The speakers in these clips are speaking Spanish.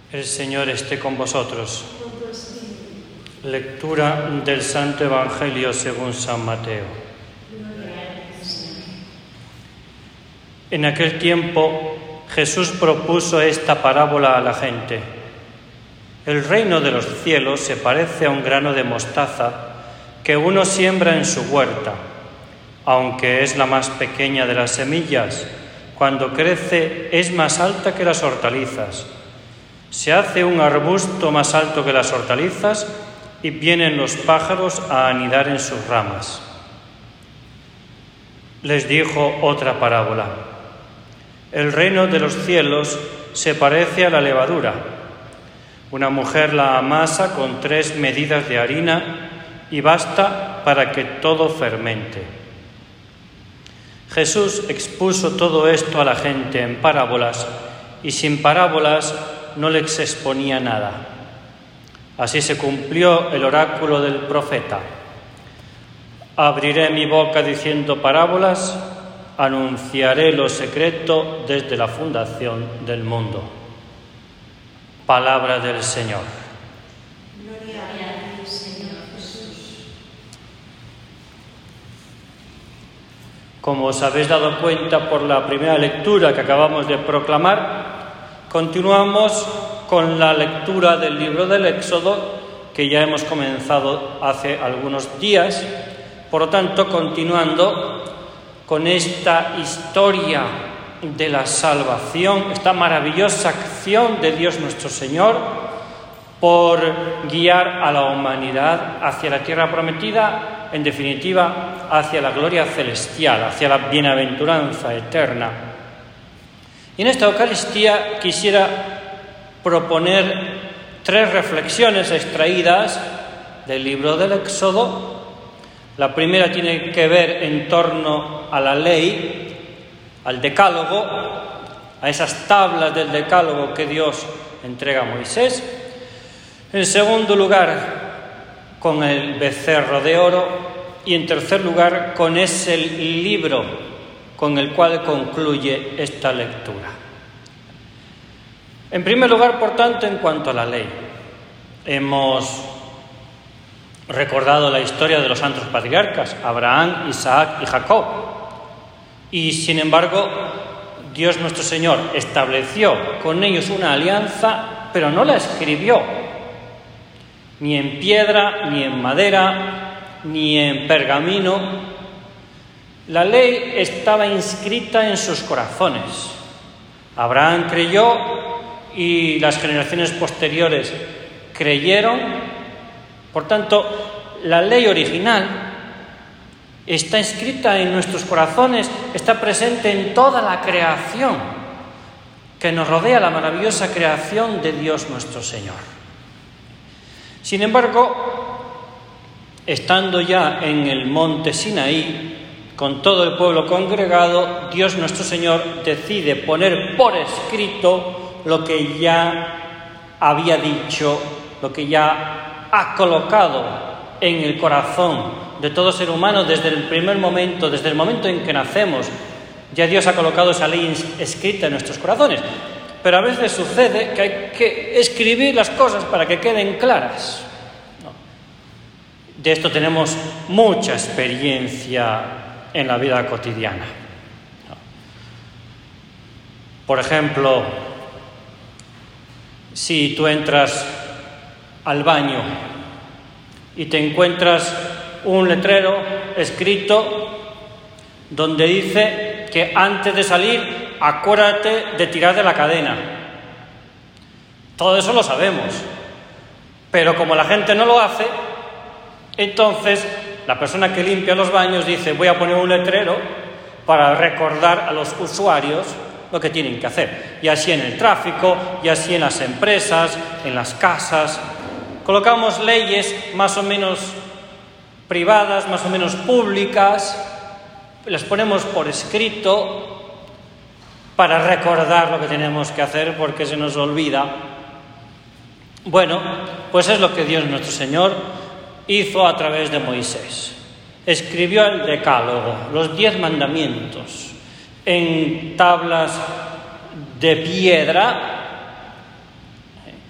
El Señor esté con vosotros. Lectura del Santo Evangelio según San Mateo. En aquel tiempo Jesús propuso esta parábola a la gente. El reino de los cielos se parece a un grano de mostaza que uno siembra en su huerta. Aunque es la más pequeña de las semillas, cuando crece es más alta que las hortalizas. Se hace un arbusto más alto que las hortalizas y vienen los pájaros a anidar en sus ramas. Les dijo otra parábola. El reino de los cielos se parece a la levadura. Una mujer la amasa con 3 medidas de harina y basta para que todo fermente. Jesús expuso todo esto a la gente en parábolas y sin parábolas no les exponía nada. Así se cumplió el oráculo del profeta. Abriré mi boca diciendo parábolas, anunciaré lo secreto desde la fundación del mundo. Palabra del Señor. Gloria a ti, Señor Jesús. Como os habéis dado cuenta por la primera lectura que acabamos de proclamar, continuamos con la lectura del libro del Éxodo, que ya hemos comenzado hace algunos días. Por lo tanto, continuando con esta historia de la salvación, esta maravillosa acción de Dios nuestro Señor por guiar a la humanidad hacia la tierra prometida, en definitiva, hacia la gloria celestial, hacia la bienaventuranza eterna. Y en esta Eucaristía quisiera proponer 3 reflexiones extraídas del libro del Éxodo. La primera tiene que ver en torno a la ley, al decálogo, a esas tablas del decálogo que Dios entrega a Moisés. En segundo lugar, con el becerro de oro. Y en tercer lugar, con ese libro con el cual concluye esta lectura. En primer lugar, por tanto, en cuanto a la ley, hemos recordado la historia de los santos patriarcas, Abraham, Isaac y Jacob. Y sin embargo, Dios nuestro Señor estableció con ellos una alianza, pero no la escribió, ni en piedra, ni en madera, ni en pergamino. La ley estaba inscrita en sus corazones. Abraham creyó y las generaciones posteriores creyeron. Por tanto, la ley original está inscrita en nuestros corazones, está presente en toda la creación que nos rodea, la maravillosa creación de Dios nuestro Señor. Sin embargo, estando ya en el monte Sinaí, con todo el pueblo congregado, Dios nuestro Señor decide poner por escrito lo que ya había dicho, lo que ya ha colocado en el corazón de todo ser humano desde el primer momento, desde el momento en que nacemos. Ya Dios ha colocado esa ley escrita en nuestros corazones. Pero a veces sucede que hay que escribir las cosas para que queden claras. De esto tenemos mucha experiencia en la vida cotidiana. Por ejemplo, si tú entras al baño y te encuentras un letrero escrito donde dice que antes de salir acuérdate de tirar de la cadena. Todo eso lo sabemos, pero como la gente no lo hace, entonces la persona que limpia los baños dice: voy a poner un letrero para recordar a los usuarios lo que tienen que hacer. Y así en el tráfico, y así en las empresas, en las casas. Colocamos leyes más o menos privadas, más o menos públicas, las ponemos por escrito para recordar lo que tenemos que hacer porque se nos olvida. Bueno, pues es lo que Dios nuestro Señor hizo a través de Moisés. Escribió el decálogo, los 10 mandamientos, en tablas de piedra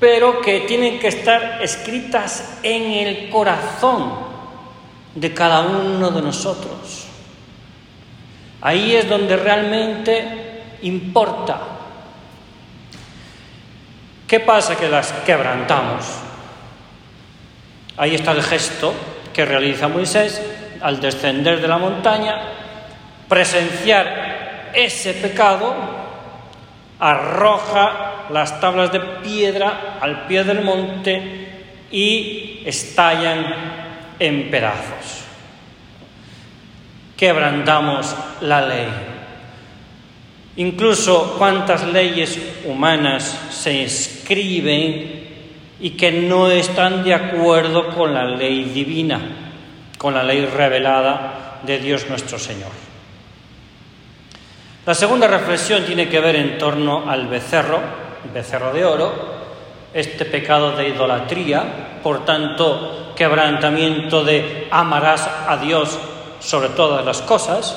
pero que tienen que estar escritas en el corazón de cada uno de nosotros. Ahí es donde realmente importa. ¿Qué pasa? Que las quebrantamos. Ahí está el gesto que realiza Moisés al descender de la montaña, presenciar ese pecado, arroja las tablas de piedra al pie del monte y estallan en pedazos. Quebrantamos la ley. Incluso cuántas leyes humanas se escriben y que no están de acuerdo con la ley divina, con la ley revelada de Dios nuestro Señor. La segunda reflexión tiene que ver en torno al becerro de oro, este pecado de idolatría, por tanto, quebrantamiento de amarás a Dios sobre todas las cosas.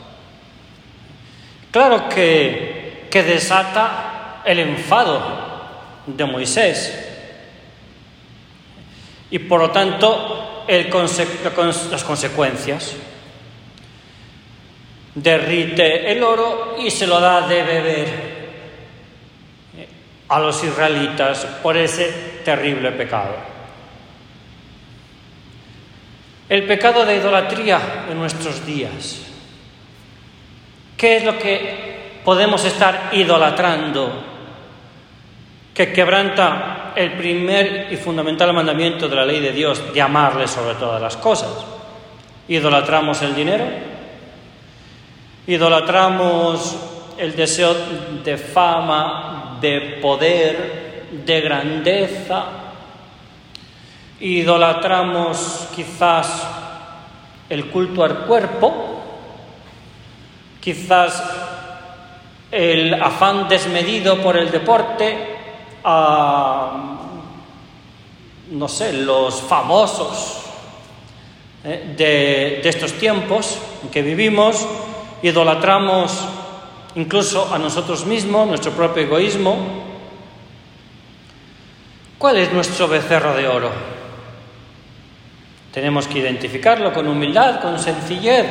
Claro que desata el enfado de Moisés y por lo tanto las consecuencias. Derrite el oro y se lo da de beber a los israelitas por ese terrible pecado. El pecado de idolatría en nuestros días. ¿Qué es lo que podemos estar idolatrando que quebranta el primer y fundamental mandamiento de la ley de Dios de amarle sobre todas las cosas? ¿Idolatramos el dinero? ¿Idolatramos el deseo de fama, de poder, de grandeza? ¿Idolatramos quizás el culto al cuerpo? ¿Quizás el afán desmedido por el deporte? Los famosos de estos tiempos en que vivimos. Idolatramos incluso a nosotros mismos, nuestro propio egoísmo. ¿Cuál es nuestro becerro de oro? Tenemos que identificarlo con humildad, con sencillez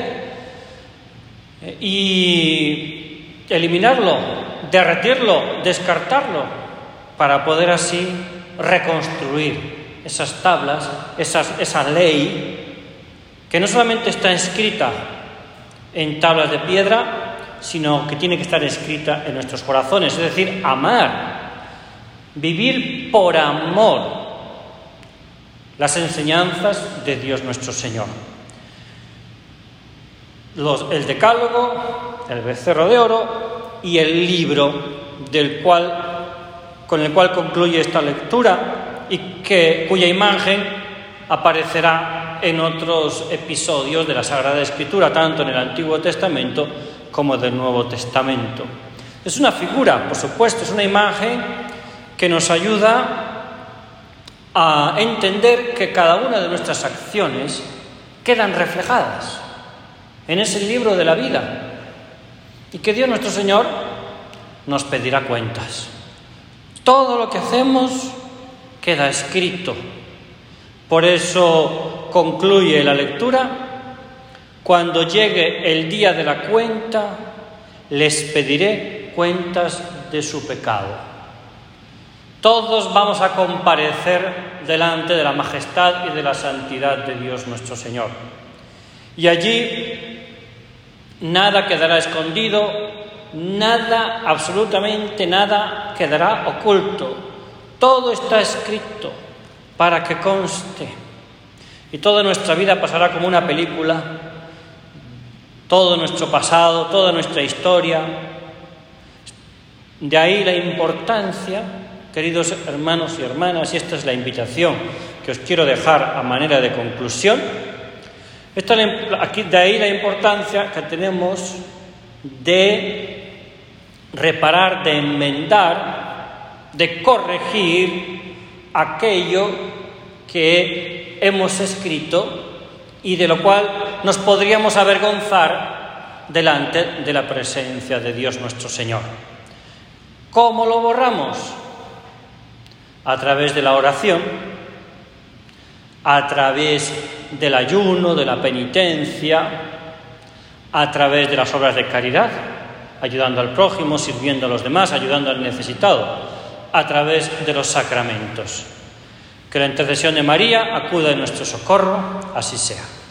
y eliminarlo, derretirlo, descartarlo, para poder así reconstruir esas tablas, esa ley que no solamente está escrita en tablas de piedra, sino que tiene que estar escrita en nuestros corazones, es decir, amar, vivir por amor las enseñanzas de Dios nuestro Señor. El decálogo, el becerro de oro y el libro con el cual concluye esta lectura y cuya imagen aparecerá en otros episodios de la Sagrada Escritura, tanto en el Antiguo Testamento como del Nuevo Testamento. Es una figura, por supuesto, es una imagen que nos ayuda a entender que cada una de nuestras acciones quedan reflejadas en ese libro de la vida y que Dios nuestro Señor nos pedirá cuentas. Todo lo que hacemos queda escrito. Por eso concluye la lectura: cuando llegue el día de la cuenta, les pediré cuentas de su pecado. Todos vamos a comparecer delante de la majestad y de la santidad de Dios nuestro Señor. Y allí nada quedará escondido, nada, absolutamente nada quedará oculto. Todo está escrito para que conste. Y toda nuestra vida pasará como una película, todo nuestro pasado, toda nuestra historia. De ahí la importancia, queridos hermanos y hermanas, y esta es la invitación que os quiero dejar a manera de conclusión. De ahí la importancia que tenemos de reparar, de enmendar, de corregir aquello que hemos escrito y de lo cual nos podríamos avergonzar delante de la presencia de Dios nuestro Señor. ¿Cómo lo borramos? a través de la oración, a través del ayuno, de la penitencia, a través de las obras de caridad, ayudando al prójimo, sirviendo a los demás, ayudando al necesitado, a través de los sacramentos. Que la intercesión de María acuda en nuestro socorro, así sea.